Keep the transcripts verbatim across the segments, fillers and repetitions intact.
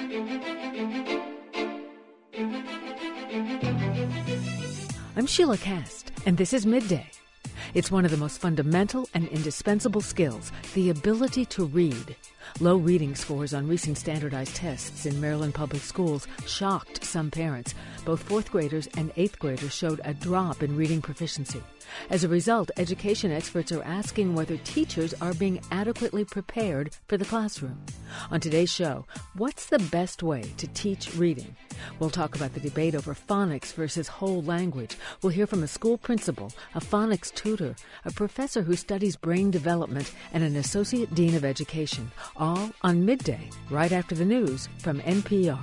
I'm Sheila Cast, and this is Midday. It's one of the most fundamental and indispensable skills, the ability to read. Low reading scores on recent standardized tests in Maryland public schools shocked some parents. Both fourth graders and eighth graders showed a drop in reading proficiency. As a result, education experts are asking whether teachers are being adequately prepared for the classroom. On today's show, what's the best way to teach reading? We'll talk about the debate over phonics versus whole language. We'll hear from a school principal, a phonics tutor, a professor who studies brain development, and an associate dean of education, all on Midday, right after the news from N P R.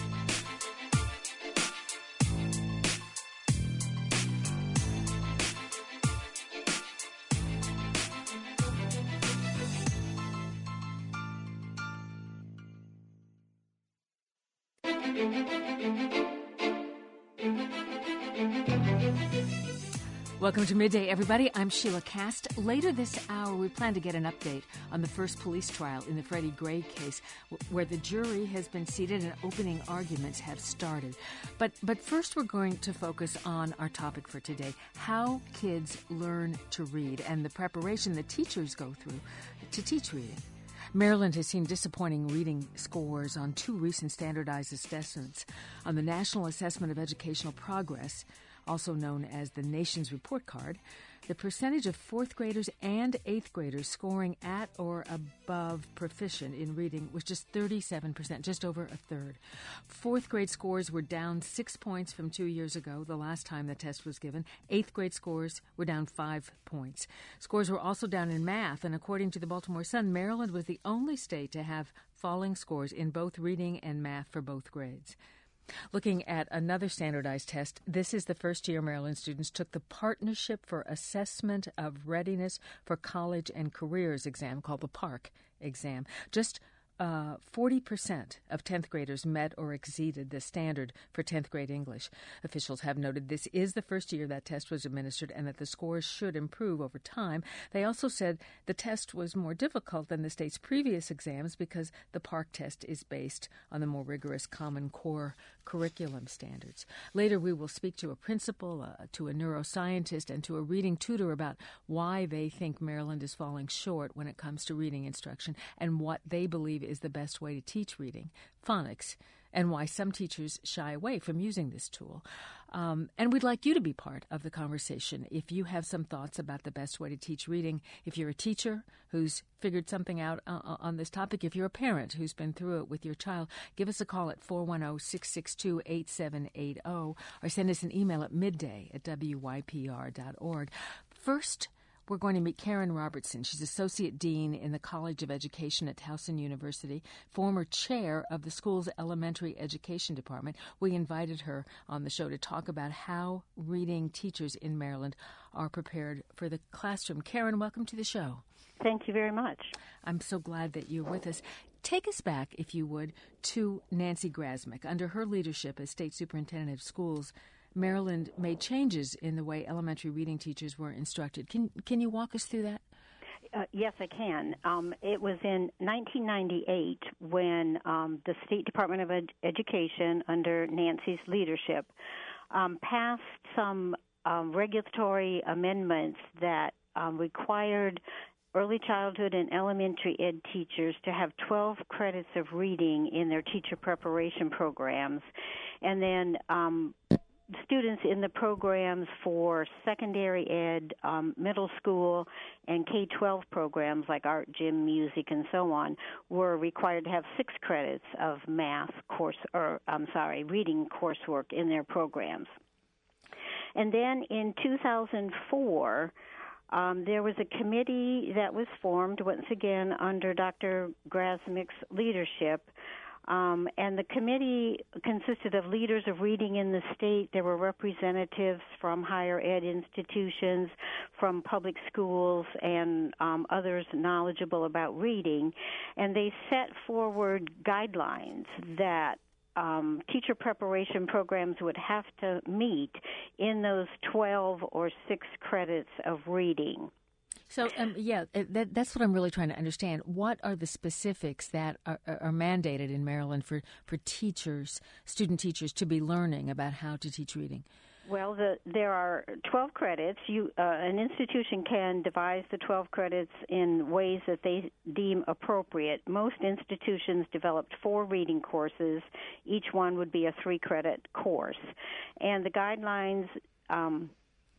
Welcome to Midday, everybody. I'm Sheila Cast. Later this hour, we plan to get an update on the first police trial in the Freddie Gray case, where the jury has been seated and opening arguments have started. But but first, we're going to focus on our topic for today, how kids learn to read and the preparation that teachers go through to teach reading. Maryland has seen disappointing reading scores on two recent standardized assessments. On the National Assessment of Educational Progress, also known as the Nation's Report Card, the percentage of fourth graders and eighth graders scoring at or above proficient in reading was just thirty-seven percent, just over a third. Fourth grade scores were down six points from two years ago, the last time the test was given. Eighth grade scores were down five points. Scores were also down in math, and according to the Baltimore Sun, Maryland was the only state to have falling scores in both reading and math for both grades. Looking at another standardized test, this is the first year Maryland students took the Partnership for Assessment of Readiness for College and Careers exam, called the PARCC exam. Just Uh, forty percent of tenth graders met or exceeded the standard for tenth grade English. Officials have noted this is the first year that test was administered and that the scores should improve over time. They also said the test was more difficult than the state's previous exams because the PARCC test is based on the more rigorous Common Core curriculum standards. Later, we will speak to a principal, uh, to a neuroscientist, and to a reading tutor about why they think Maryland is falling short when it comes to reading instruction and what they believe is the best way to teach reading, phonics, and why some teachers shy away from using this tool. Um, and we'd like you to be part of the conversation. If you have some thoughts about the best way to teach reading, if you're a teacher who's figured something out uh, on this topic, if you're a parent who's been through it with your child, give us a call at four one zero, six six two, eight seven eight zero or send us an email at midday at w y p r dot org. First, we're going to meet Karen Robertson. She's Associate Dean in the College of Education at Towson University, former chair of the school's elementary education department. We invited her on the show to talk about how reading teachers in Maryland are prepared for the classroom. Karen, welcome to the show. Thank you very much. I'm so glad that you're with us. Take us back, if you would, to Nancy Grasmick. Under her leadership as State Superintendent of Schools, Maryland made changes in the way elementary reading teachers were instructed. Can can you walk us through that? Uh, yes, I can. Um, it was in nineteen ninety-eight when um, the State Department of Ed- Education, under Nancy's leadership, um, passed some um, regulatory amendments that um, required early childhood and elementary ed teachers to have twelve credits of reading in their teacher preparation programs, and then um, students in the programs for secondary ed, um, middle school, and K twelve programs like art, gym, music, and so on were required to have six credits of math course, or I'm sorry, reading coursework in their programs. And then in two thousand four, um, there was a committee that was formed, once again under Doctor Grasmick's leadership. Um, and the committee consisted of leaders of reading in the state. There were representatives from higher ed institutions, from public schools, and um, others knowledgeable about reading. And they set forward guidelines that um, teacher preparation programs would have to meet in those twelve or six credits of reading. So, um, yeah, that, that's what I'm really trying to understand. What are the specifics that are, are mandated in Maryland for, for teachers, student teachers, to be learning about how to teach reading? Well, the, there are twelve credits. You, uh, an institution can devise the twelve credits in ways that they deem appropriate. Most institutions developed four reading courses. Each one would be a three-credit course. And the guidelines um,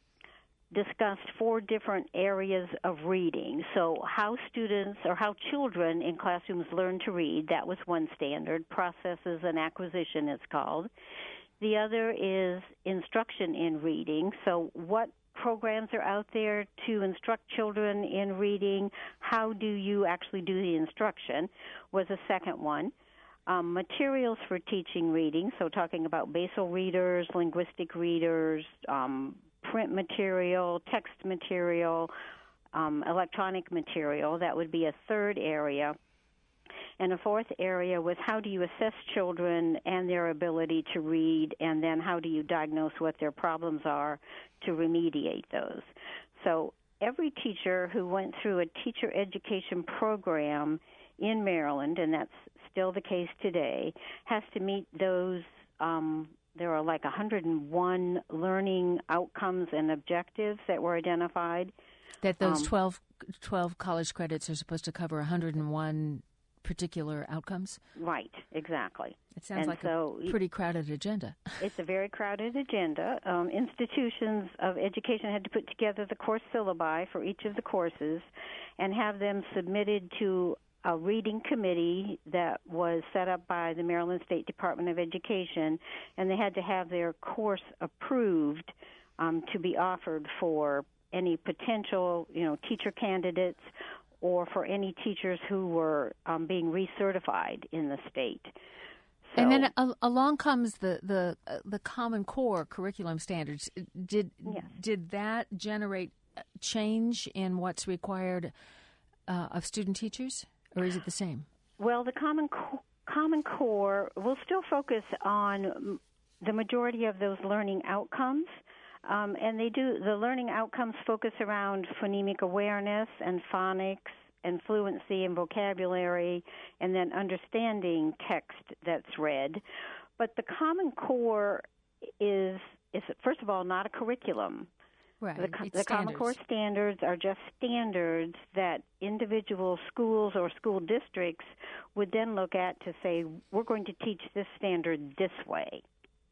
discussed four different areas of reading. So how students or how children in classrooms learn to read, that was one standard. Processes and acquisition, it's called. The other is instruction in reading. So what programs are out there to instruct children in reading? How do you actually do the instruction was a second one. Um, materials for teaching reading, so talking about basal readers, linguistic readers, um, print material, text material, um, electronic material. That would be a third area. And a fourth area was how do you assess children and their ability to read, and then how do you diagnose what their problems are to remediate those. So every teacher who went through a teacher education program in Maryland, and that's still the case today, has to meet those, um, there are like one hundred one learning outcomes and objectives that were identified. That those um, twelve, twelve college credits are supposed to cover one hundred one particular outcomes? Right, exactly. It sounds and like so a pretty crowded agenda. It's a very crowded agenda. Um, institutions of education had to put together the course syllabi for each of the courses and have them submitted to a reading committee that was set up by the Maryland State Department of Education, and they had to have their course approved um, to be offered for any potential, you know, teacher candidates or for any teachers who were um, being recertified in the state. So, and then uh, along comes the the uh, the Common Core curriculum standards. Did yes. did that generate change in what's required uh, of student teachers, or is it the same? Well, the Common Co- Common Core will still focus on the majority of those learning outcomes. Um, and they do, the learning outcomes focus around phonemic awareness and phonics and fluency and vocabulary and then understanding text that's read. But the Common Core is, is first of all, not a curriculum. Right. The, the Common Core standards are just standards that individual schools or school districts would then look at to say, we're going to teach this standard this way.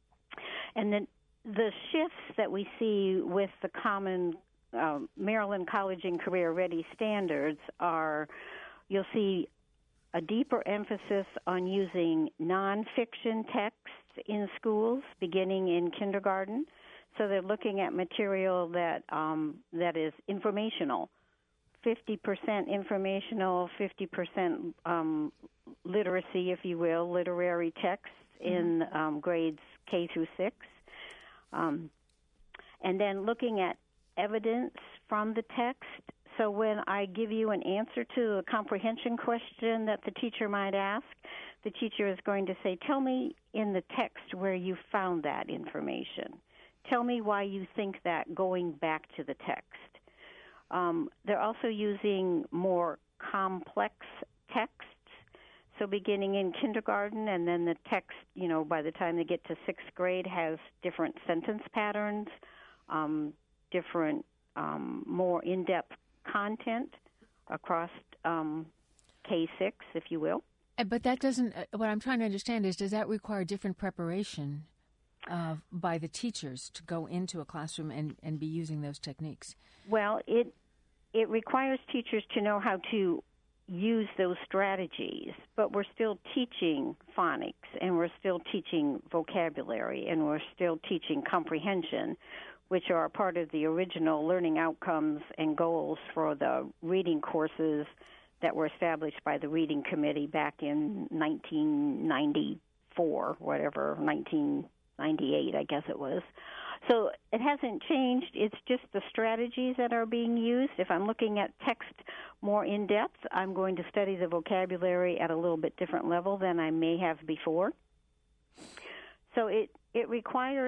And then the shifts that we see with the common uh, Maryland College and Career Ready standards are, you'll see a deeper emphasis on using nonfiction texts in schools beginning in kindergarten. So they're looking at material that um, that is informational, fifty percent informational, fifty percent um, literacy, if you will, literary texts mm-hmm. in um, grades K through six. Um, and then looking at evidence from the text. So when I give you an answer to a comprehension question that the teacher might ask, the teacher is going to say, tell me in the text where you found that information. Tell me why you think that, going back to the text. Um, they're also using more complex texts. So beginning in kindergarten, and then the text, you know, by the time they get to sixth grade, has different sentence patterns, um, different, um, more in-depth content across um, K six, if you will. But that doesn't, uh, what I'm trying to understand is, does that require different preparation uh, by the teachers to go into a classroom and, and be using those techniques? Well, it it requires teachers to know how to use those strategies, but we're still teaching phonics, and we're still teaching vocabulary, and we're still teaching comprehension, which are part of the original learning outcomes and goals for the reading courses that were established by the Reading Committee back in nineteen ninety-four, whatever, nineteen ninety-eight, I guess it was. So it hasn't changed. It's just the strategies that are being used. If I'm looking at text more in depth, I'm going to study the vocabulary at a little bit different level than I may have before. So it, it requires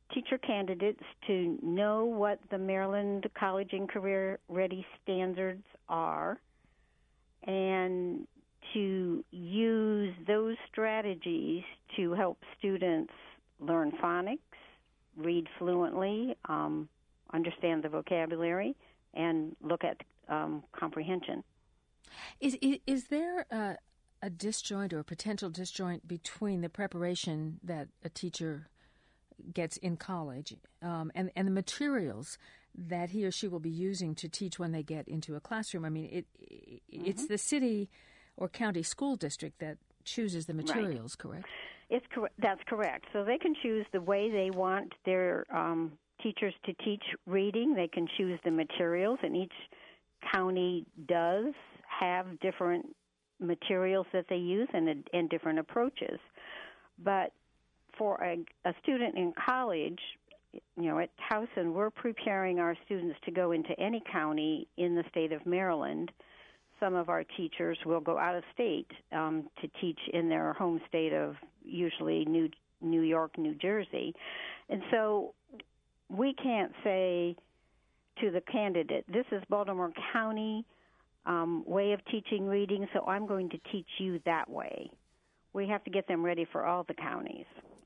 teacher candidates to know what the Maryland College and Career Ready standards are and to use those strategies to help students learn phonics, read fluently, um, understand the vocabulary, and look at um, comprehension. Is, is, is there a, a disjoint or a potential disjoint between the preparation that a teacher gets in college um, and, and the materials that he or she will be using to teach when they get into a classroom? I mean, it, it mm-hmm. it's the city or county school district that chooses the materials, right. correct? It's cor- That's correct. So they can choose the way they want their um, teachers to teach reading. They can choose the materials, and each county does have different materials that they use and, and different approaches. But for a, a student in college, you know, at Towson, we're preparing our students to go into any county in the state of Maryland. Some of our teachers will go out of state um, to teach in their home state of usually New New York, New Jersey. And so we can't say to the candidate, this is Baltimore County um, way of teaching reading, so I'm going to teach you that way. We have to get them ready for all the counties.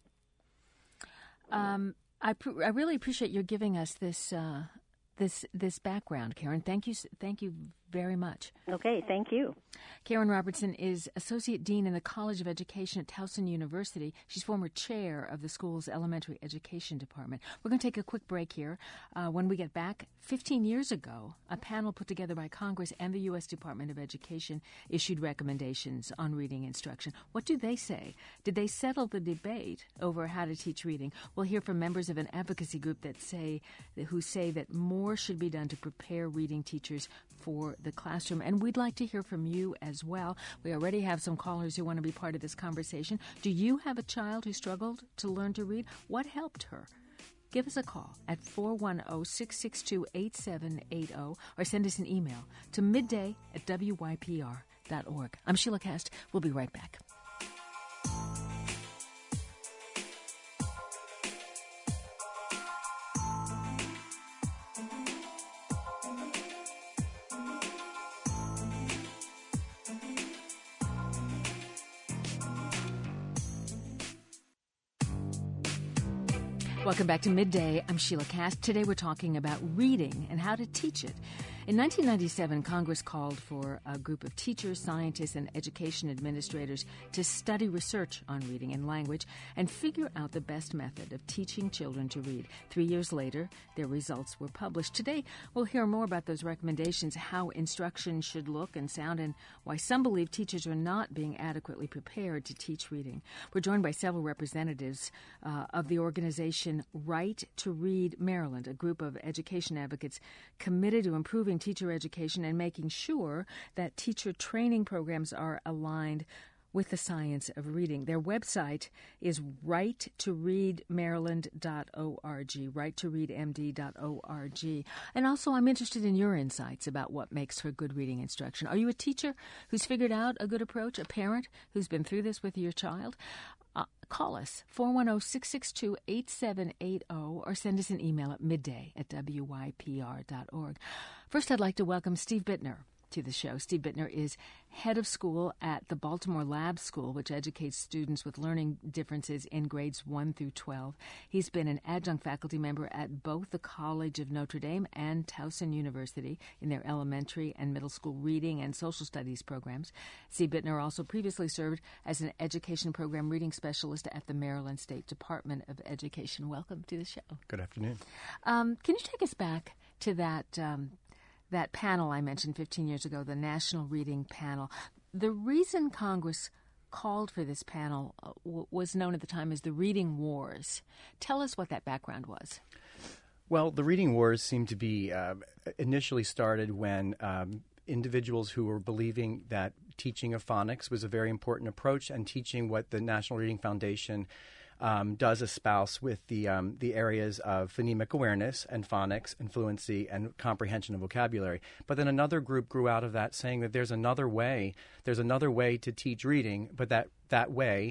Um, I, pr- I really appreciate your giving us this uh, this this background, Karen. Thank you, thank you very much. Okay, thank you. Karen Robertson is Associate Dean in the College of Education at Towson University. She's former chair of the school's Elementary Education Department. We're going to take a quick break here. Uh, when we get back, fifteen years ago, a panel put together by Congress and the U S Department of Education issued recommendations on reading instruction. What do they say? Did they settle the debate over how to teach reading? We'll hear from members of an advocacy group that say who say that more should be done to prepare reading teachers for the classroom. And we'd like to hear from you as well. We already have some callers who want to be part of this conversation. Do you have a child who struggled to learn to read? What helped her? Give us a call at four one zero, six six two, eight seven eight zero or send us an email to midday at W Y P R dot org. I'm Sheila Kast. We'll be right back. Welcome back to Midday. I'm Sheila Kast. Today we're talking about reading and how to teach it. In nineteen ninety-seven, Congress called for a group of teachers, scientists, and education administrators to study research on reading and language and figure out the best method of teaching children to read. Three years later, their results were published. Today, we'll hear more about those recommendations, how instruction should look and sound, and why some believe teachers are not being adequately prepared to teach reading. We're joined by several representatives uh, of the organization Right to Read Maryland, a group of education advocates committed to improving teacher education and making sure that teacher training programs are aligned with the science of reading. Their website is right to read maryland dot org, right to read m d dot org. And also, I'm interested in your insights about what makes for good reading instruction. Are you a teacher who's figured out a good approach, a parent who's been through this with your child? Uh, call us, four one zero, six six two, eight seven eight zero, or send us an email at midday at W Y P R dot org. First, I'd like to welcome Steve Bittner to the show. Steve Bittner is head of school at the Baltimore Lab School, which educates students with learning differences in grades one through twelve. He's been an adjunct faculty member at both the College of Notre Dame and Towson University in their elementary and middle school reading and social studies programs. Steve Bittner also previously served as an education program reading specialist at the Maryland State Department of Education. Welcome to the show. Good afternoon. Um, can you take us back to that um, that panel I mentioned fifteen years ago, the National Reading Panel? The reason Congress called for this panel uh, w- was known at the time as the Reading Wars. Tell us what that background was. Well, the Reading Wars seemed to be uh, initially started when um, individuals who were believing that teaching of phonics was a very important approach, and teaching what the National Reading Foundation Um, does espouse with the um, the areas of phonemic awareness and phonics and fluency and comprehension of vocabulary. But then another group grew out of that, saying that there's another way, there's another way to teach reading, but that that way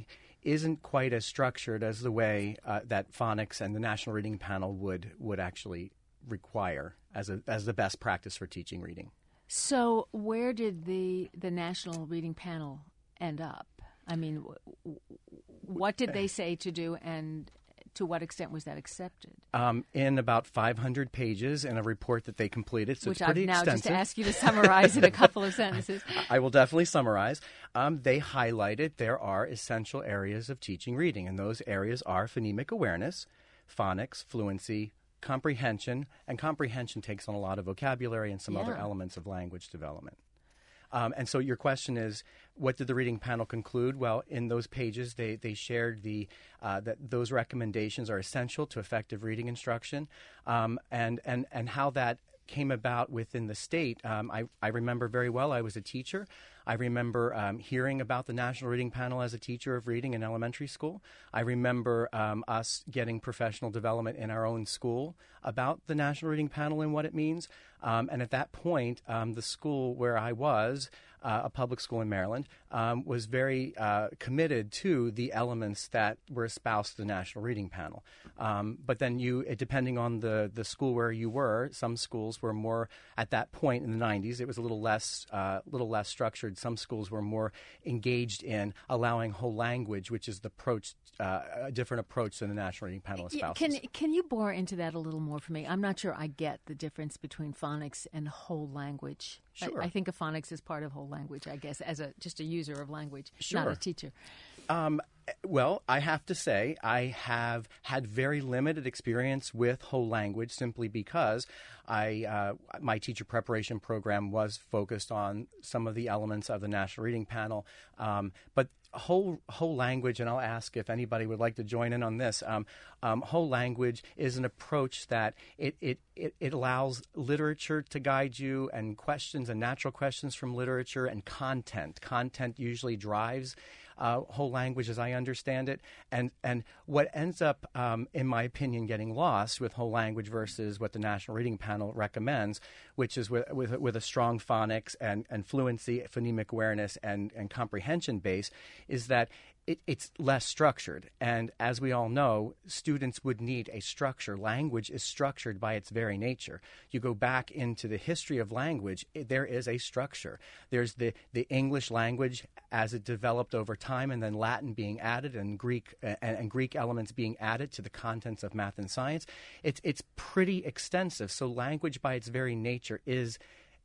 isn't quite as structured as the way uh, that phonics and the National Reading Panel would would actually require as a as the best practice for teaching reading. So where did the the National Reading Panel end up? I mean, w- w- what did they say to do, and to what extent was that accepted? Um, in about five hundred pages in a report that they completed, so Which it's pretty I've now extensive. just asked you to summarize in a couple of sentences. I will definitely summarize. Um, they highlighted there are essential areas of teaching reading, and those areas are phonemic awareness, phonics, fluency, comprehension, and comprehension takes on a lot of vocabulary and some Yeah. other elements of language development. Um, and so your question is, what did the reading panel conclude? Well, in those pages, they, they shared the uh, that those recommendations are essential to effective reading instruction, um, and, and, and how that came about within the state. Um, I, I remember very well. I was a teacher. I remember um, hearing about the National Reading Panel as a teacher of reading in elementary school. I remember um, us getting professional development in our own school about the National Reading Panel and what it means. Um, and at that point, um, the school where I was, uh, a public school in Maryland, um, was very uh, committed to the elements that were espoused to the National Reading Panel. Um, but then you, it, depending on the, the school where you were, some schools were more, at that point in the nineties, it was a little less, uh, little less structured. Some schools were more engaged in allowing whole language, which is the approach, uh, a different approach than the National Reading Panel espouses. Can, can you bore into that a little more for me? I'm not sure I get the difference between phonics and whole language. Sure. I, I think of phonics as part of whole language, I guess, as a just a user of language, Sure. not a teacher. Um, well, I have to say I have had very limited experience with whole language simply because I uh, my teacher preparation program was focused on some of the elements of the National Reading Panel. Um, but whole whole language, and I'll ask if anybody would like to join in on this. Um, um, whole language is an approach that it, it, it, it allows literature to guide you, and questions and natural questions from literature, and content. Content usually drives Uh, whole language, as I understand it, and and what ends up, um, in my opinion, getting lost with whole language versus what the National Reading Panel recommends, which is with with, with a strong phonics and, and fluency, phonemic awareness, and, and comprehension base, is that It, it's less structured. And as we all know, students would need a structure. Language is structured by its very nature. You go back into the history of language, it, there is a structure. There's the, the English language as it developed over time, and then Latin being added, and Greek uh, and, and Greek elements being added to the contents of math and science. It's, it's pretty extensive. So language by its very nature is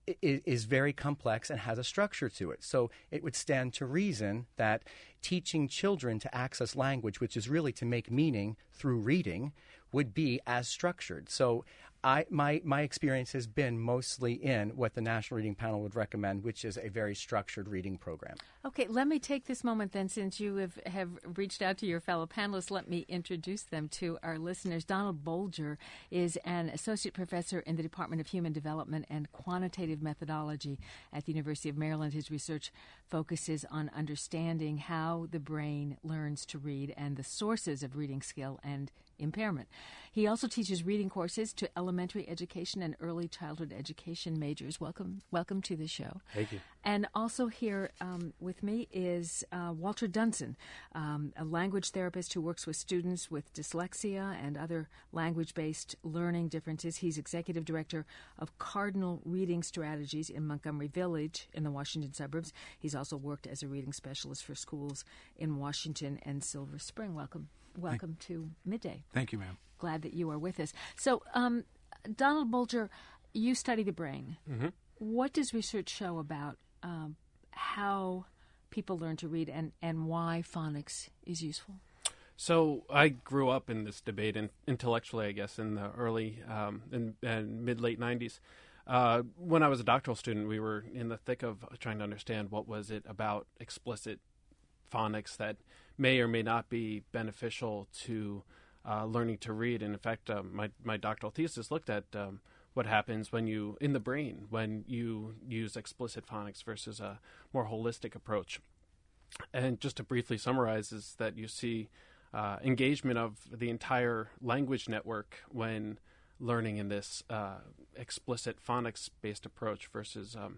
is very complex and has a structure to it. So it would stand to reason that teaching children to access language, which is really to make meaning through reading, would be as structured. So I, my, my experience has been mostly in what the National Reading Panel would recommend, which is a very structured reading program. Okay, let me take this moment then, since you have, have reached out to your fellow panelists, let me introduce them to our listeners. Donald Bolger is an associate professor in the Department of Human Development and Quantitative Methodology at the University of Maryland. His research focuses on understanding how the brain learns to read and the sources of reading skill and impairment. He also teaches reading courses to elementary education and early childhood education majors. Welcome, welcome to the show. Thank you. And also here um, with me is uh, Walter Dunson, um, a language therapist who works with students with dyslexia and other language-based learning differences. He's executive director of Cardinal Reading Strategies in Montgomery Village in the Washington suburbs. He's also worked as a reading specialist for schools in Washington and Silver Spring. Welcome. Welcome to Midday. Thank you, ma'am. Glad that you are with us. So, um, Donald Bolger, you study the brain. Mm-hmm. What does research show about um, how people learn to read and, and why phonics is useful? So I grew up in this debate, in, intellectually, I guess, in the early um, and, and mid-late nineties. Uh, when I was a doctoral student, we were in the thick of trying to understand what was it about explicit phonics that may or may not be beneficial to uh, learning to read. And in fact, uh, my, my doctoral thesis looked at um, what happens when you, in the brain, when you use explicit phonics versus a more holistic approach. And just to briefly summarize is that you see uh, engagement of the entire language network when learning in this uh, explicit phonics-based approach versus um,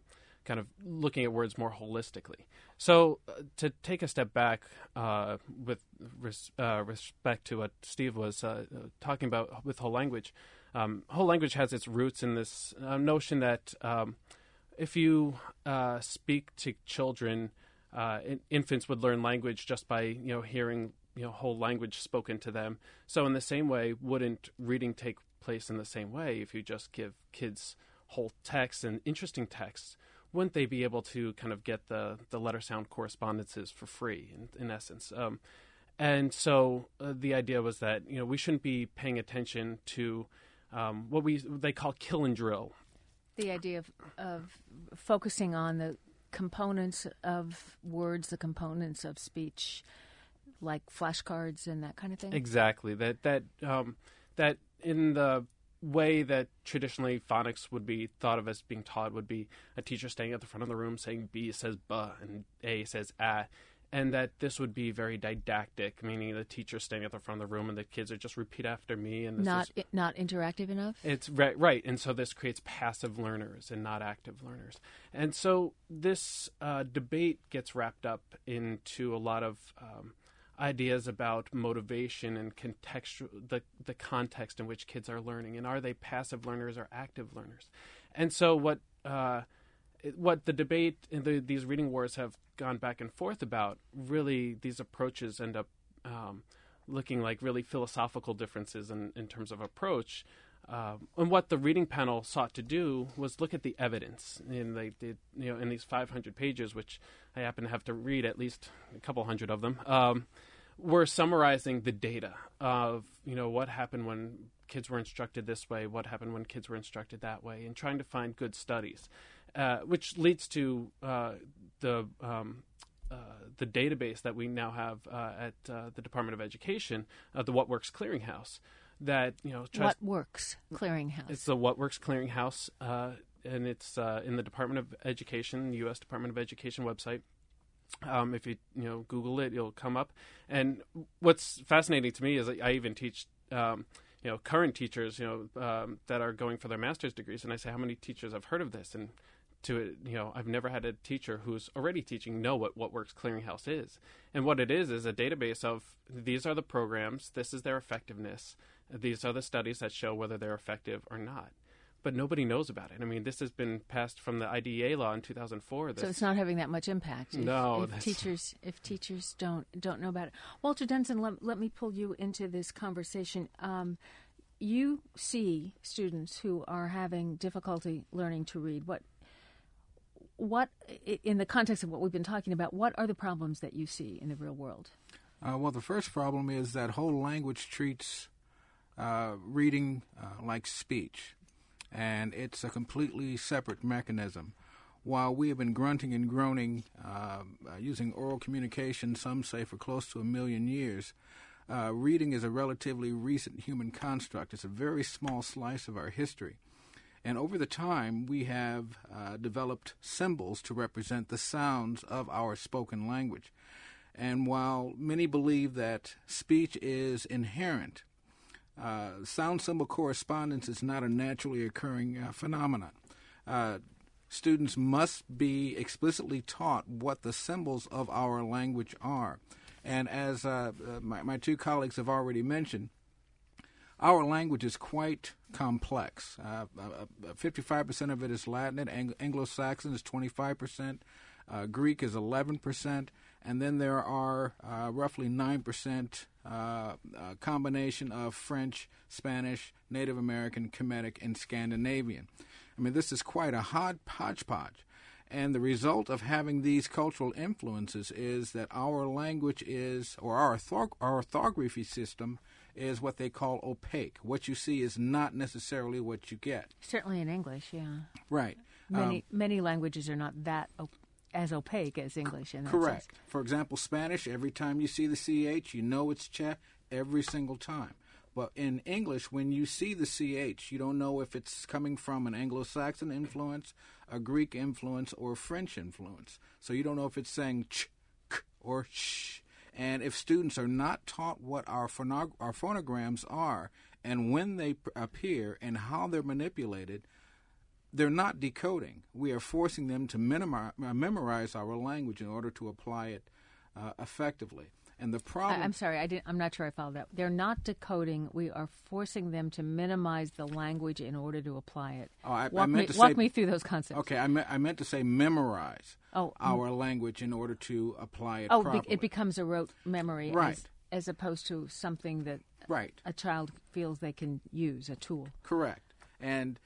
kind of looking at words more holistically. So uh, to take a step back uh, with res- uh, respect to what Steve was uh, talking about with whole language, um, whole language has its roots in this uh, notion that um, if you uh, speak to children, uh, in- infants would learn language just by you know hearing you know whole language spoken to them. So in the same way, wouldn't reading take place in the same way if you just give kids whole texts and interesting texts? Wouldn't they be able to kind of get the, the letter sound correspondences for free, in, in essence? Um, and so uh, the idea was that you know we shouldn't be paying attention to um, what we they call kill and drill. The idea of, of focusing on the components of words, the components of speech, like flashcards and that kind of thing. Exactly. That that um, that in the way that traditionally phonics would be thought of as being taught would be a teacher standing at the front of the room saying B says buh and A says ah, and that this would be very didactic, meaning the teacher standing at the front of the room and the kids are just repeat after me. And this not is, I- not interactive enough? It's right, right, and so this creates passive learners and not active learners. And so this uh, debate gets wrapped up into a lot of um, ideas about motivation and contextual the the context in which kids are learning, and are they passive learners or active learners? And so what uh, what the debate in the, these reading wars have gone back and forth about, really these approaches end up um, looking like really philosophical differences in, in terms of approach. Uh, and what the reading panel sought to do was look at the evidence. And they did, you know, in these five hundred pages, which I happen to have to read at least a couple hundred of them, um, we're summarizing the data of, you know, what happened when kids were instructed this way, what happened when kids were instructed that way, and trying to find good studies, uh, which leads to uh, the um, uh, the database that we now have uh, at uh, the Department of Education, uh, the What Works Clearinghouse. That you know, tries, What Works Clearinghouse. It's the What Works Clearinghouse, uh, and it's uh, in the Department of Education, the U S Department of Education website. Um, if you you know Google it, it'll come up. And what's fascinating to me is I even teach um, you know current teachers you know um, that are going for their master's degrees, and I say, how many teachers have heard of this? And to it, you know, I've never had a teacher who's already teaching know what What Works Clearinghouse is. And what it is is a database of these are the programs, this is their effectiveness, these are the studies that show whether they're effective or not. But nobody knows about it. I mean, this has been passed from the I D E A law in two thousand four. This, so it's not having that much impact. If, no, if teachers if teachers don't don't know about it. Walter Denson, let, let me pull you into this conversation. Um, you see students who are having difficulty learning to read. What what in the context of what we've been talking about? What are the problems that you see in the real world? Uh, well, the first problem is that whole language treats uh, reading uh, like speech. And it's a completely separate mechanism. While we have been grunting and groaning uh, uh, using oral communication, some say for close to a million years, uh, reading is a relatively recent human construct. It's a very small slice of our history. And over the time, we have uh, developed symbols to represent the sounds of our spoken language. And while many believe that speech is inherent, Uh, sound symbol correspondence is not a naturally occurring uh, phenomenon. Uh, students must be explicitly taught what the symbols of our language are. And as uh, uh, my, my two colleagues have already mentioned, our language is quite complex. Uh, uh, fifty-five percent of it is Latin, Ang- Anglo-Saxon is twenty-five percent, uh, Greek is eleven percent, and then there are uh, roughly nine percent uh, a combination of French, Spanish, Native American, Kemetic, and Scandinavian. I mean, this is quite a hod- hodgepodge. And the result of having these cultural influences is that our language is, or our, orthog- our orthography system is what they call opaque. What you see is not necessarily what you get. Certainly in English, yeah. Right. Many Um, many languages are not that op- as opaque as English in that Correct. sense. For example, Spanish, every time you see the C H, you know it's che every single time. But in English, when you see the C H, you don't know if it's coming from an Anglo-Saxon influence, a Greek influence, or French influence. So you don't know if it's saying ch, k, or sh. And if students are not taught what our, phonog- our phonograms are and when they p- appear and how they're manipulated, they're not decoding. We are forcing them to minimi- uh, memorize our language in order to apply it uh, effectively. And the problem... I, I'm sorry, I didn't, I'm not sure I followed that. They're not decoding. We are forcing them to minimize the language in order to apply it. Oh, I, walk I meant me, to say, walk me through those concepts. Okay, I, me- I meant to say memorize oh, our m- language in order to apply it oh, properly. Be- it becomes a rote memory right. as, as opposed to something that right. a child feels they can use, a tool. Correct. And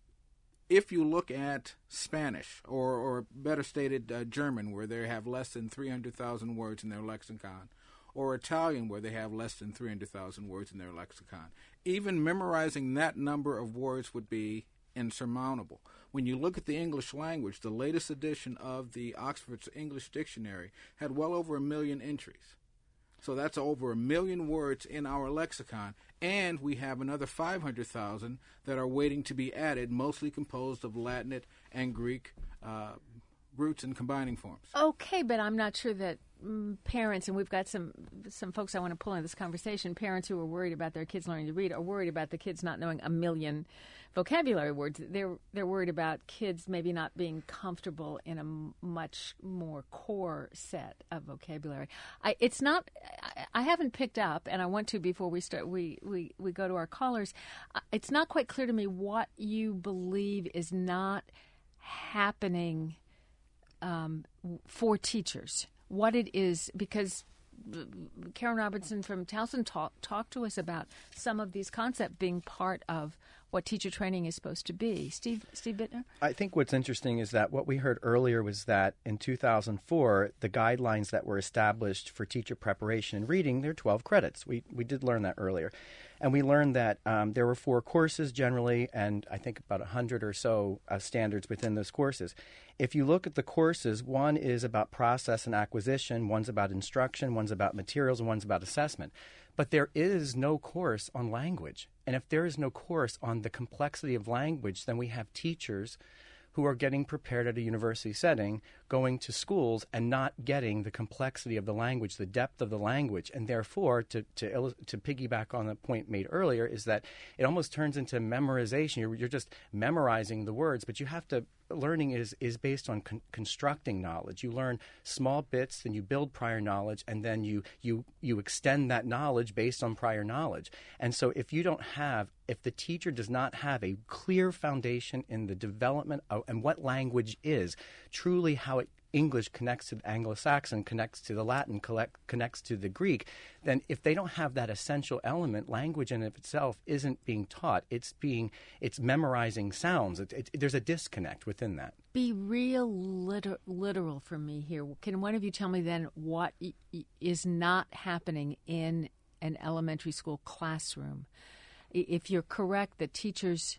if you look at Spanish, or, or better stated, uh, German, where they have less than three hundred thousand words in their lexicon, or Italian, where they have less than three hundred thousand words in their lexicon, even memorizing that number of words would be insurmountable. When you look at the English language, the latest edition of the Oxford's English Dictionary had well over a million entries. So that's over a million words in our lexicon, and we have another five hundred thousand that are waiting to be added, mostly composed of Latinate and Greek uh, roots and combining forms. Okay, but I'm not sure that mm, parents, and we've got some some folks I want to pull into this conversation, parents who are worried about their kids learning to read are worried about the kids not knowing a million vocabulary words. They're they're worried about kids maybe not being comfortable in a m- much more core set of vocabulary. I, it's not. I, I haven't picked up, and I want to before we start. We, we, we go to our callers. Uh, it's not quite clear to me what you believe is not happening um, for teachers. What it is, because Karen Robertson from Towson talk, talked to us about some of these concepts being part of what teacher training is supposed to be. Steve Steve Bittner? I think what's interesting is that what we heard earlier was that in two thousand four, the guidelines that were established for teacher preparation and reading, they're twelve credits. We we did learn that earlier. And we learned that um, there were four courses generally, and I think about one hundred or so uh, standards within those courses. If you look at the courses, one is about process and acquisition, one's about instruction, one's about materials, and one's about assessment. But there is no course on language. And if there is no course on the complexity of language, then we have teachers who are getting prepared at a university setting, going to schools and not getting the complexity of the language, the depth of the language. And therefore, to to, to piggyback on the point made earlier, is that it almost turns into memorization. You're, you're just memorizing the words, but you have to, learning is, is based on con- constructing knowledge. You learn small bits, then you build prior knowledge, and then you, you, you extend that knowledge based on prior knowledge. And so if you don't have, if the teacher does not have a clear foundation in the development of, and what language is, truly how it English connects to the Anglo-Saxon, connects to the Latin, collect, connects to the Greek, then if they don't have that essential element, language in of itself isn't being taught. It's being, it's memorizing sounds. It, it, there's a disconnect within that. Be real liter- literal for me here. Can one of you tell me then what y- y- is not happening in an elementary school classroom? If you're correct that teachers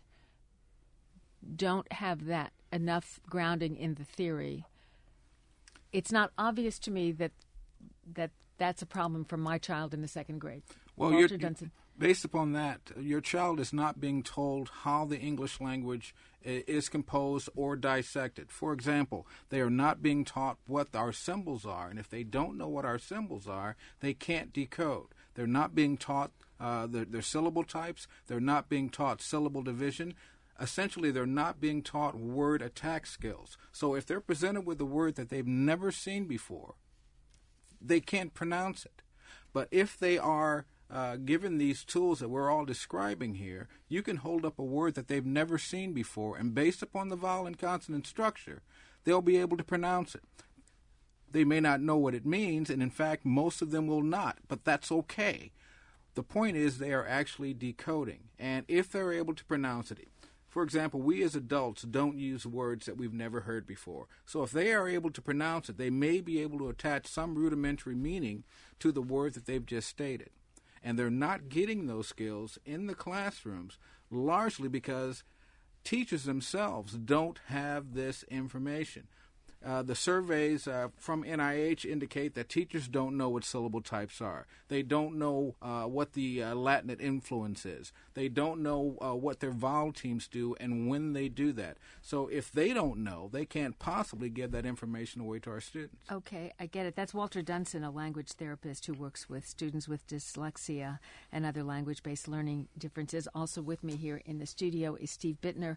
don't have that enough grounding in the theory, it's not obvious to me that that that's a problem for my child in the second grade. Well, Walter you're, Dunson. Based upon that, your child is not being told how the English language is composed or dissected. For example, they are not being taught what our symbols are, and if they don't know what our symbols are, they can't decode. They're not being taught uh, their, their syllable types. They're not being taught syllable division. Essentially, they're not being taught word attack skills. So if they're presented with a word that they've never seen before, they can't pronounce it. But if they are uh, given these tools that we're all describing here, you can hold up a word that they've never seen before, and based upon the vowel and consonant structure, they'll be able to pronounce it. They may not know what it means, and in fact, most of them will not, but that's okay. The point is they are actually decoding, and if they're able to pronounce it, for example, we as adults don't use words that we've never heard before. So if they are able to pronounce it, they may be able to attach some rudimentary meaning to the word that they've just stated. And they're not getting those skills in the classrooms, largely because teachers themselves don't have this information. Uh, the surveys uh, from N I H indicate that teachers don't know what syllable types are. They don't know uh, what the uh, Latinate influence is. They don't know uh, what their vowel teams do and when they do that. So if they don't know, they can't possibly give that information away to our students. Okay, I get it. That's Walter Dunson, a language therapist who works with students with dyslexia and other language-based learning differences. Also with me here in the studio is Steve Bittner.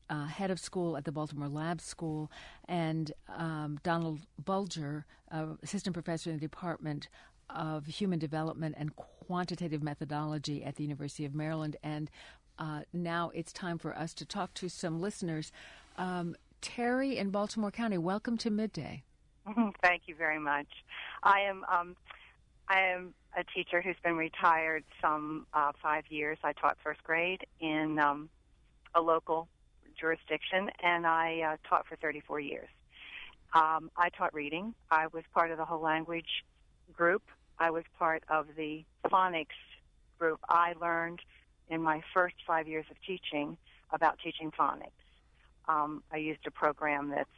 uh, head of school at the Baltimore Lab School, and um, Donald Bulger, uh, assistant professor in the Department of Human Development and Quantitative Methodology at the University of Maryland. And uh, now it's time for us to talk to some listeners. Um, Terry in Baltimore County, welcome to Midday. Thank you very much. I am um, I am a teacher who's been retired some uh, five years. I taught first grade in um, a local jurisdiction, and I uh, taught for thirty-four years. Um, I taught reading. I was part of the whole language group. I was part of the phonics group. I learned in my first five years of teaching about teaching phonics. Um, I used a program that's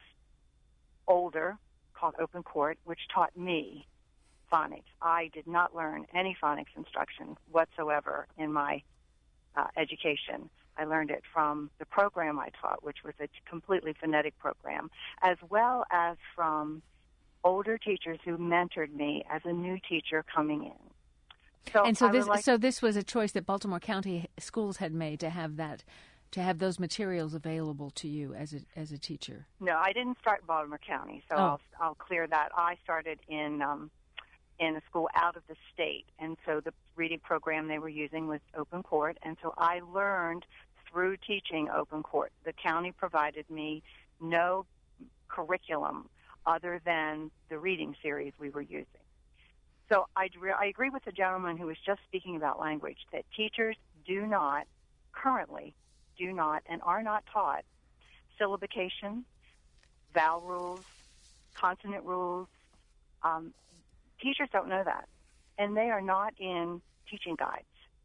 older called Open Court, which taught me phonics. I did not learn any phonics instruction whatsoever in my uh, education. I learned it from the program I taught, which was a completely phonetic program, as well as from older teachers who mentored me as a new teacher coming in. So and so I this, like so this was a choice that Baltimore County schools had made to have that, to have those materials available to you as a as a teacher. No, I didn't start in Baltimore County, so oh. I'll I'll clear that. I started in um, in a school out of the state, and so the reading program they were using was Open Court, and so I learned through teaching Open Court. The county provided me no curriculum other than the reading series we were using. So I, I agree with the gentleman who was just speaking about language, that teachers do not, currently, do not and are not taught syllabication, vowel rules, consonant rules. Um, teachers don't know that, and they are not in teaching guides.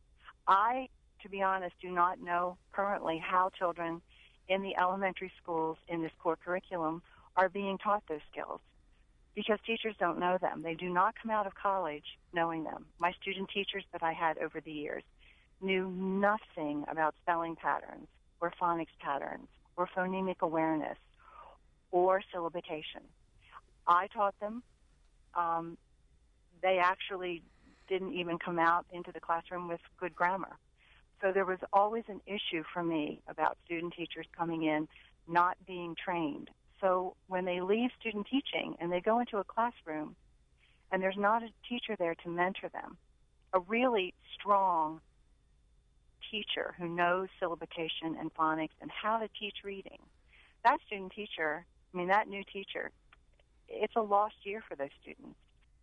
I, to be honest, do not know currently how children in the elementary schools in this core curriculum are being taught those skills, because teachers don't know them. They do not come out of college knowing them. My student teachers that I had over the years knew nothing about spelling patterns or phonics patterns or phonemic awareness or syllabication. I taught them. Um, they actually didn't even come out into the classroom with good grammar. So there was always an issue for me about student teachers coming in not being trained. So when they leave student teaching and they go into a classroom and there's not a teacher there to mentor them, a really strong teacher who knows syllabication and phonics and how to teach reading, that student teacher, I mean, that new teacher, it's a lost year for those students.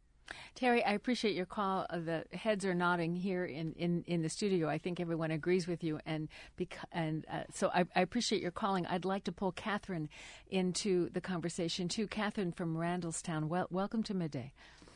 Terry, I appreciate your call. Uh, the heads are nodding here in, in, in the studio. I think everyone agrees with you, and bec- and uh, so I, I appreciate your calling. I'd like to pull Catherine into the conversation too. Catherine from Randallstown, well, welcome to Midday.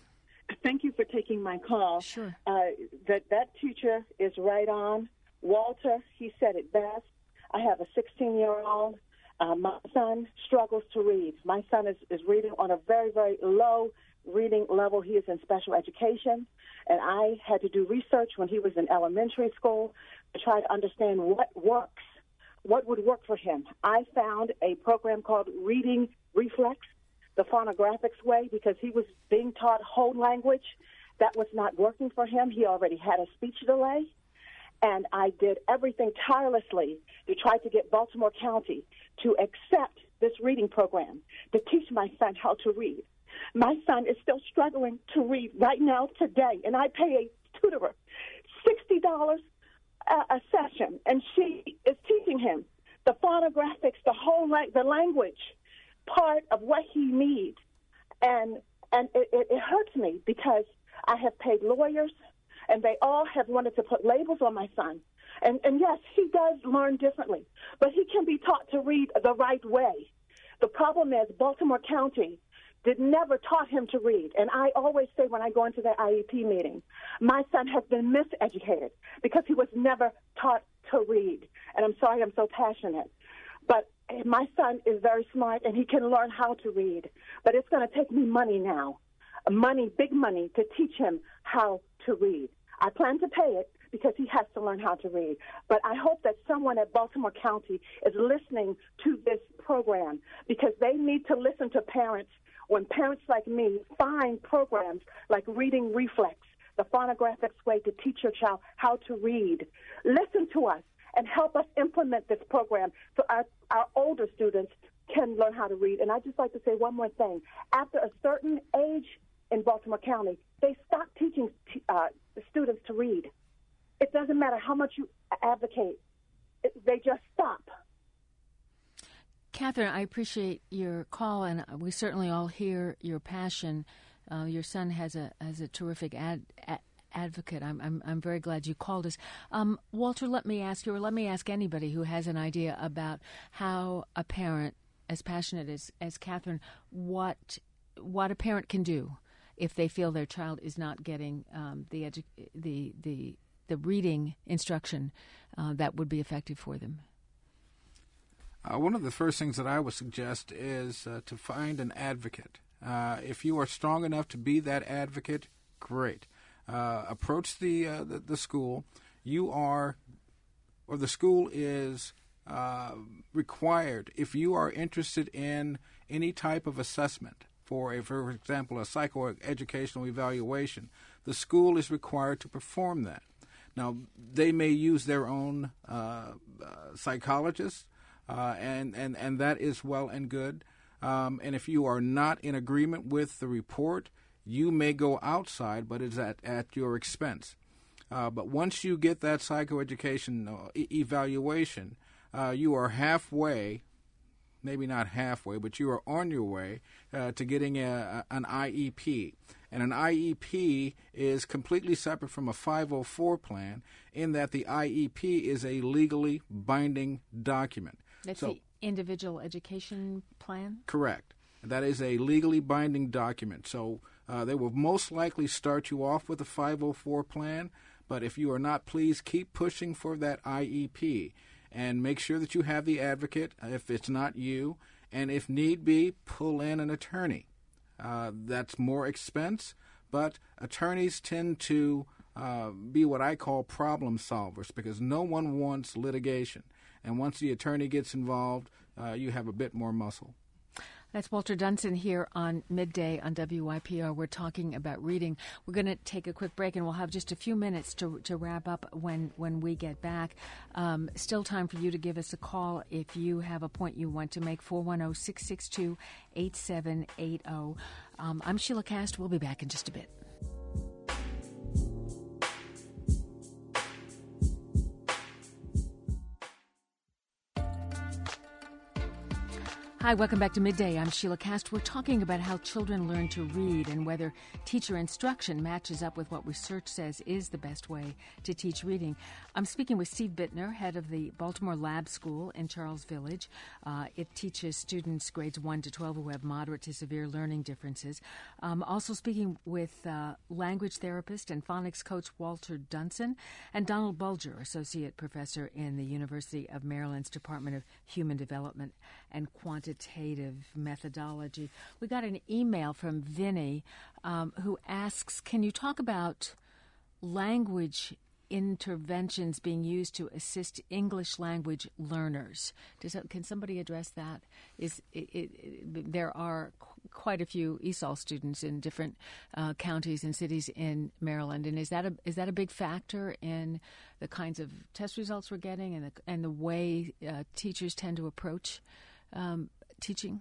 Thank you for taking my call. Sure. Uh, that that teacher is right on. Walter, he said it best. I have a sixteen-year-old. Uh, my son struggles to read. My son is, is reading on a very, very low reading level. He is in special education, and I had to do research when he was in elementary school to try to understand what works, what would work for him. I found a program called Reading Reflex, the phonographics way, because he was being taught whole language. That was not working for him. He already had a speech delay, and I did everything tirelessly to try to get Baltimore County to accept this reading program to teach my son how to read. My son is still struggling to read right now today, and I pay a tutor sixty dollars a, a session, and she is teaching him the phonographics, the whole la- the language part of what he needs. And and it, it, it hurts me because I have paid lawyers, and they all have wanted to put labels on my son. And, and yes, he does learn differently, but he can be taught to read the right way. The problem is Baltimore County did never taught him to read. And I always say when I go into the I E P meeting, my son has been miseducated because he was never taught to read. And I'm sorry I'm so passionate. But my son is very smart, and he can learn how to read. But it's going to take me money now, money, big money, to teach him how to read. I plan to pay it because he has to learn how to read. But I hope that someone at Baltimore County is listening to this program, because they need to listen to parents. When parents like me find programs like Reading Reflex, the phonographics way to teach your child how to read, listen to us and help us implement this program so our, our older students can learn how to read. And I'd just like to say one more thing. After a certain age in Baltimore County, they stop teaching t- uh, students to read. It doesn't matter how much you advocate. It, they just stop. Catherine, I appreciate your call, and we certainly all hear your passion. Uh, your son has a has a terrific ad, ad, advocate. I'm I'm I'm very glad you called us. Um, Walter, let me ask you, or let me ask anybody who has an idea about how a parent, as passionate as as Catherine, what what a parent can do if they feel their child is not getting um, the edu- the the the reading instruction uh, that would be effective for them. Uh, one of the first things that I would suggest is uh, to find an advocate. Uh, if you are strong enough to be that advocate, great. Uh, approach the, uh, the the school. You are, or the school is uh, required, if you are interested in any type of assessment, for, a, for example, a psychoeducational evaluation, the school is required to perform that. Now, they may use their own uh, uh, psychologists, Uh, and, and, and that is well and good. Um, and if you are not in agreement with the report, you may go outside, but it's at, at your expense. Uh, but once you get that psychoeducation uh, e- evaluation, uh, you are halfway, maybe not halfway, but you are on your way uh, to getting a, a, an I E P. And an I E P is completely separate from a five oh four plan in that the I E P is a legally binding document. That's so, the individual education plan? Correct. That is a legally binding document. So uh, they will most likely start you off with a five oh four plan, but if you are not pleased, keep pushing for that I E P. And make sure that you have the advocate if it's not you, and if need be, pull in an attorney. Uh, that's more expense, but attorneys tend to uh, be what I call problem solvers because no one wants litigation. And once the attorney gets involved, uh, you have a bit more muscle. That's Walter Dunson here on Midday on W Y P R. We're talking about reading. We're going to take a quick break, and we'll have just a few minutes to to wrap up when, when we get back. Um, still time for you to give us a call if you have a point you want to make, four one zero, six six two, eight seven eight zero. Um, I'm Sheila Cast. We'll be back in just a bit. Hi, welcome back to Midday. I'm Sheila Cast. We're talking about how children learn to read and whether teacher instruction matches up with what research says is the best way to teach reading. I'm speaking with Steve Bittner, head of the Baltimore Lab School in Charles Village. Uh, it teaches students grades one to twelve who have moderate to severe learning differences. Um, also speaking with uh, language therapist and phonics coach Walter Dunson and Donald Bulger, associate professor in the University of Maryland's Department of Human Development and Quantitative Methodology. We got an email from Vinny um, who asks, can you talk about language interventions being used to assist English language learners? Does, can somebody address that? Is it, it, it, there are qu- quite a few E S O L students in different uh, counties and cities in Maryland, and is that a is that a big factor in the kinds of test results we're getting and the, and the way uh, teachers tend to approach um, teaching?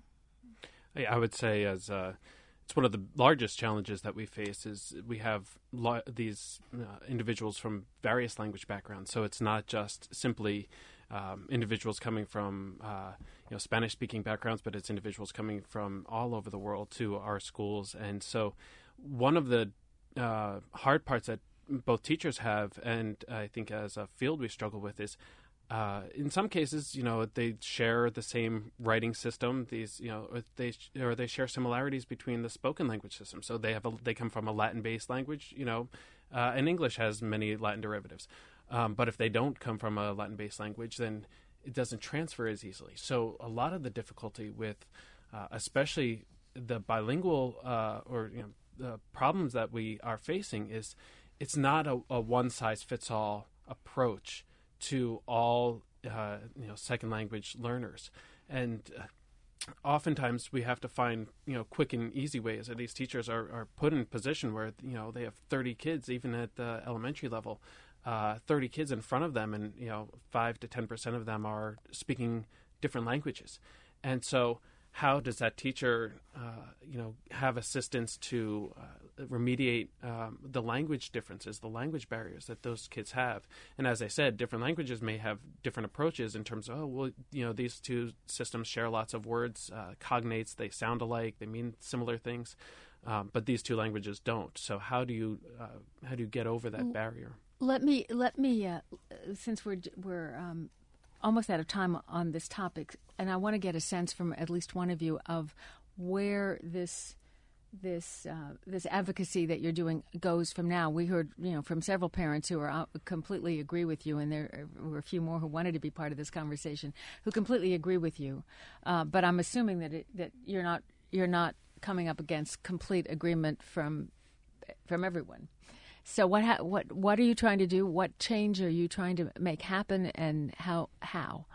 I would say as uh, it's one of the largest challenges that we face is we have lo- these uh, individuals from various language backgrounds. So it's not just simply um, individuals coming from uh, you know Spanish-speaking backgrounds, but it's individuals coming from all over the world to our schools. And so one of the uh, hard parts that both teachers have, and I think as a field we struggle with, is Uh, in some cases, you know, they share the same writing system. These, you know, or they or they share similarities between the spoken language system. So they have a, they come from a Latin-based language, you know, uh, and English has many Latin derivatives. Um, but if they don't come from a Latin-based language, then it doesn't transfer as easily. So a lot of the difficulty with, uh, especially the bilingual uh, or you know the problems that we are facing is, it's not a, a one-size-fits-all approach to all uh, you know second language learners, and uh, oftentimes we have to find you know quick and easy ways. And these teachers are, are put in a position where you know they have thirty kids even at the elementary level, uh, thirty kids in front of them, and you know, five to ten percent of them are speaking different languages, and so how does that teacher, uh, you know, have assistance to uh, remediate um, the language differences, the language barriers that those kids have? And as I said, different languages may have different approaches in terms of, oh, well, you know, these two systems share lots of words, uh, cognates, they sound alike, they mean similar things, um, but these two languages don't. So how do you uh, how do you get over that barrier? Let me let me uh, since we're we're um, almost out of time on this topic, and I want to get a sense from at least one of you of where this this uh, this advocacy that you're doing goes from now. We heard, you know, from several parents who are uh, completely agree with you, and there were a few more who wanted to be part of this conversation who completely agree with you. Uh, but I'm assuming that it, that you're not you're not coming up against complete agreement from from everyone. So what ha- what what are you trying to do? What change are you trying to make happen, and how how?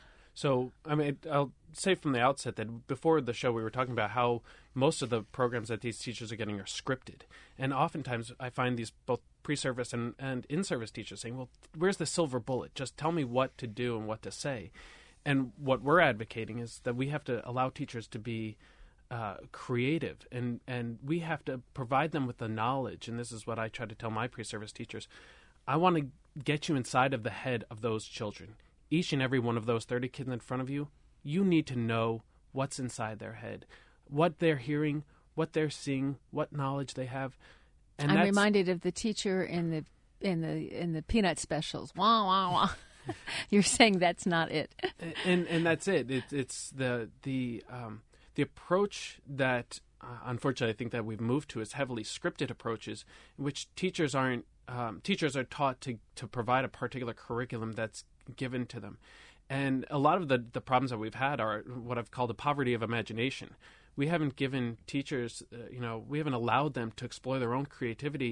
So, I mean, I'll say from the outset that before the show we were talking about how most of the programs that these teachers are getting are scripted. And oftentimes I find these both pre-service and, and in-service teachers saying, well, where's the silver bullet? Just tell me what to do and what to say. And what we're advocating is that we have to allow teachers to be uh, creative, and, and we have to provide them with the knowledge. And this is what I try to tell my pre-service teachers. I want to get you inside of the head of those children. Each and every one of those thirty kids in front of you, you need to know what's inside their head, what they're hearing, what they're seeing, what knowledge they have. And I'm that's, reminded of the teacher in the in the in the Peanut specials. Wah wah wah. You're saying that's not it. and and that's it. it it's the the um, the approach that uh, unfortunately I think that we've moved to is heavily scripted approaches in which teachers aren't um, teachers are taught to to provide a particular curriculum that's given to them. And a lot of the, the problems that we've had are what I've called the poverty of imagination. We haven't given teachers, uh, you know, we haven't allowed them to explore their own creativity,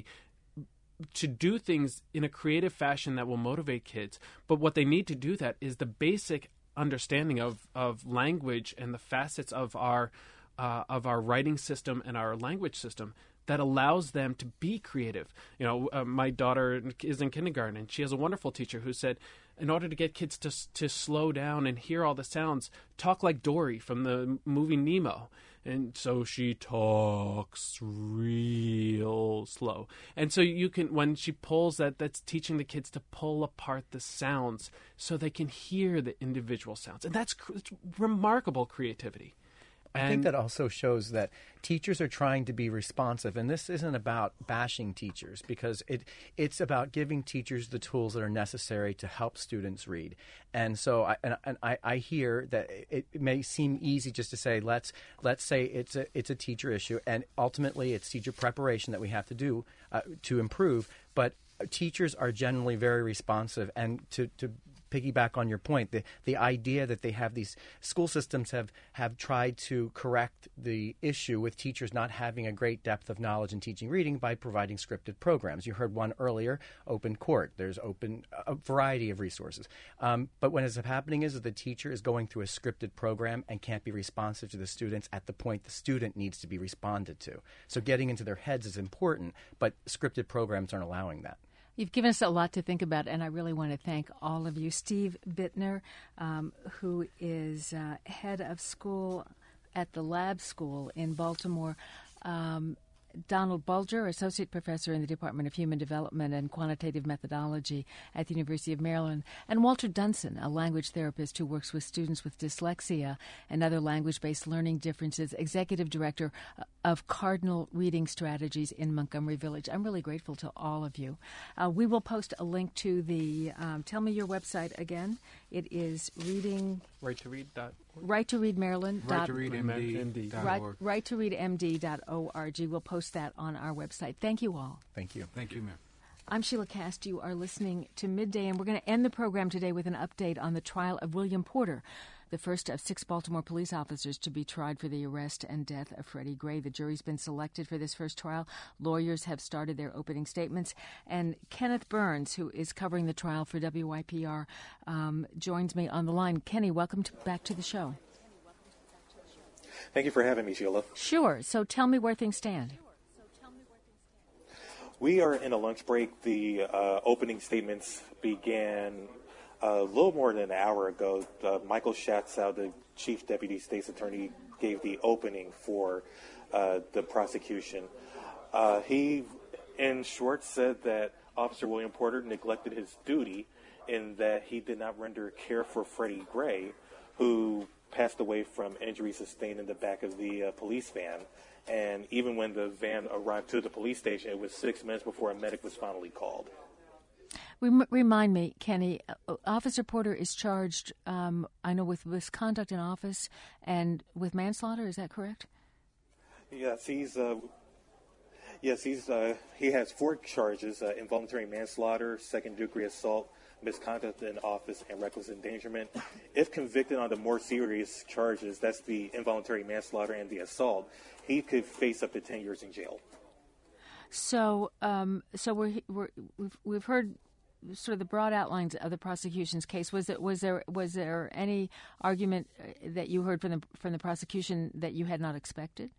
to do things in a creative fashion that will motivate kids. But what they need to do that is the basic understanding of, of language and the facets of our uh, of our writing system and our language system that allows them to be creative. You know, uh, my daughter is in kindergarten, and she has a wonderful teacher who said, in order to get kids to to slow down and hear all the sounds, talk like Dory from the movie Nemo. And so she talks real slow. And so you can, when she pulls that, that's teaching the kids to pull apart the sounds so they can hear the individual sounds. And that's it's remarkable creativity. I think that also shows that teachers are trying to be responsive, and this isn't about bashing teachers, because it it's about giving teachers the tools that are necessary to help students read. And so, I, and, and I, I hear that it, it may seem easy just to say let's let's say it's a it's a teacher issue, and ultimately it's teacher preparation that we have to do uh, to improve. But teachers are generally very responsive, and to to. piggyback on your point, the the idea that they have these school systems have, have tried to correct the issue with teachers not having a great depth of knowledge in teaching reading by providing scripted programs. You heard one earlier, Open Court. There's open a variety of resources. Um, but what ends up happening is that the teacher is going through a scripted program and can't be responsive to the students at the point the student needs to be responded to. So getting into their heads is important, but scripted programs aren't allowing that. You've given us a lot to think about, and I really want to thank all of you. Steve Bittner, um, who is uh, head of school at the Lab School in Baltimore. Um, Donald Bulger, Associate Professor in the Department of Human Development and Quantitative Methodology at the University of Maryland, and Walter Dunson, a language therapist who works with students with dyslexia and other language-based learning differences, Executive Director of Cardinal Reading Strategies in Montgomery Village. I'm really grateful to all of you. Uh, we will post a link to the, um, tell me your website again. It is reading... Right to read dot org. Right to read Maryland. Right to read M D. Right, right to read M D dot org. We'll post that on our website. Thank you all. Thank you. Thank you, ma'am. I'm Sheila Cast. You are listening to Midday, and we're going to end the program today with an update on the trial of William Porter, the first of six Baltimore police officers to be tried for the arrest and death of Freddie Gray. The jury's been selected for this first trial. Lawyers have started their opening statements. And Kenneth Burns, who is covering the trial for W Y P R, um, joins me on the line. Kenny, welcome to, back to the show. Thank you for having me, Sheila. Sure. So tell me where things stand. We are in a lunch break. The uh, opening statements began a little more than an hour ago. Uh, Michael Schatzow, the Chief Deputy State's Attorney, gave the opening for uh, the prosecution. Uh, he, in short, said that Officer William Porter neglected his duty in that he did not render care for Freddie Gray, who passed away from injuries sustained in the back of the uh, police van. And even when the van arrived to the police station, it was six minutes before a medic was finally called. Rem- remind me, Kenny, uh, Officer Porter is charged, um, I know, with misconduct in office and with manslaughter. Is that correct? Yes, he's uh, yes he's uh, he has four charges: uh, involuntary manslaughter, second-degree assault, misconduct in office, and reckless endangerment. If convicted on the more serious charges, that's the involuntary manslaughter and the assault, he could face up to ten years in jail. So, um, so we're, we're we've we've heard sort of the broad outlines of the prosecution's case. Was it was there was there any argument that you heard from the from the prosecution that you had not expected?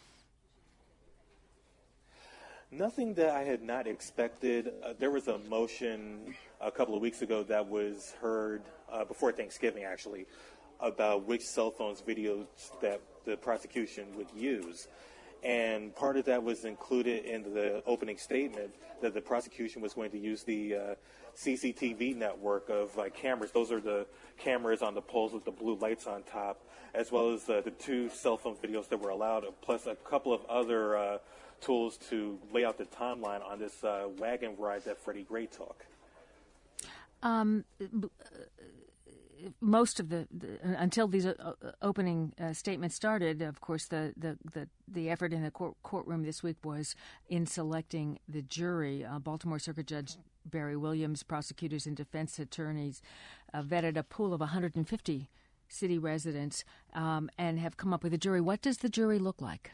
Nothing that I had not expected. Uh, there was a motion a couple of weeks ago that was heard uh, before Thanksgiving, actually, about which cell phones videos that the prosecution would use. And part of that was included in the opening statement that the prosecution was going to use the uh, C C T V network of uh, cameras. Those are the cameras on the poles with the blue lights on top, as well as uh, the two cell phone videos that were allowed, plus a couple of other uh, tools to lay out the timeline on this uh, wagon ride that Freddie Gray took. Um, most of the, the until these uh, opening uh, statements started, of course, the, the, the, the effort in the court, courtroom this week was in selecting the jury. Uh, Baltimore Circuit Judge Barry Williams, prosecutors and defense attorneys uh, vetted a pool of one hundred fifty city residents um, and have come up with a jury. What does the jury look like?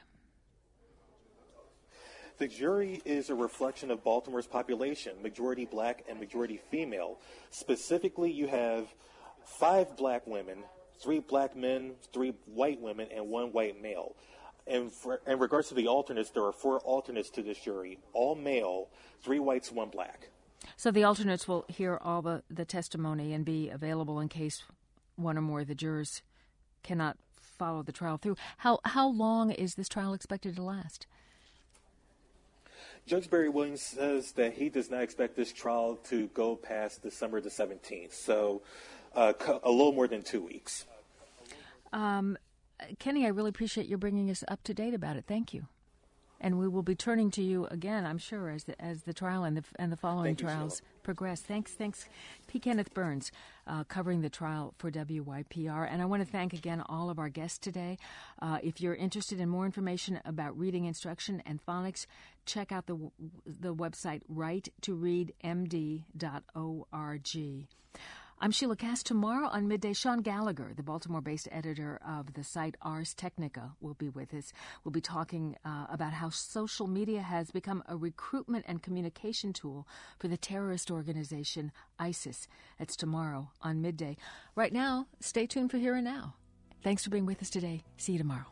The jury is a reflection of Baltimore's population, majority black and majority female. Specifically, you have five black women, three black men, three white women, and one white male. And for, in regards to the alternates, there are four alternates to this jury, all male, three whites, one black. So the alternates will hear all the, the testimony and be available in case one or more of the jurors cannot follow the trial through. How how long is this trial expected to last? Judge Barry Williams says that he does not expect this trial to go past December the seventeenth, so uh, a little more than two weeks. Um, Kenny, I really appreciate your bringing us up to date about it. Thank you. And we will be turning to you again, I'm sure, as the, as the trial and the and the following Thank you, trials Sheila. progress. Thanks, thanks, P. Kenneth Burns, uh, covering the trial for W Y P R. And I want to thank again all of our guests today. Uh, if you're interested in more information about reading instruction and phonics, check out the the website right to read m d dot org. I'm Sheila Cass. Tomorrow on Midday, Sean Gallagher, the Baltimore-based editor of the site Ars Technica, will be with us. We'll be talking uh, about how social media has become a recruitment and communication tool for the terrorist organization ISIS. That's tomorrow on Midday. Right now, stay tuned for Here and Now. Thanks for being with us today. See you tomorrow.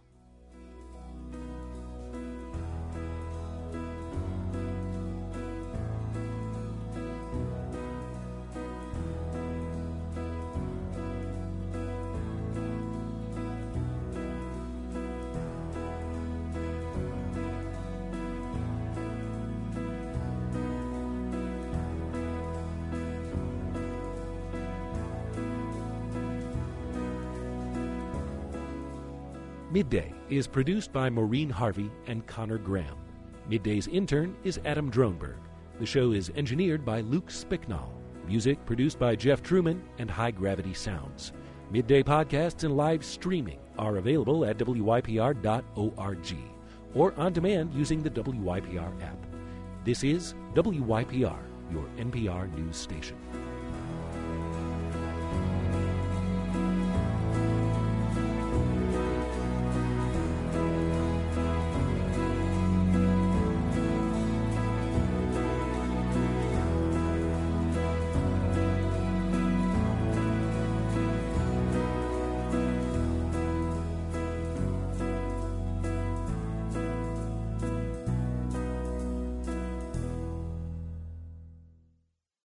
Midday is produced by Maureen Harvey and Connor Graham. Midday's intern is Adam Dronberg. The show is engineered by Luke Spicknall. Music produced by Jeff Truman and High Gravity Sounds. Midday podcasts and live streaming are available at w y p r dot org or on demand using the W Y P R app. This is W Y P R, your N P R news station.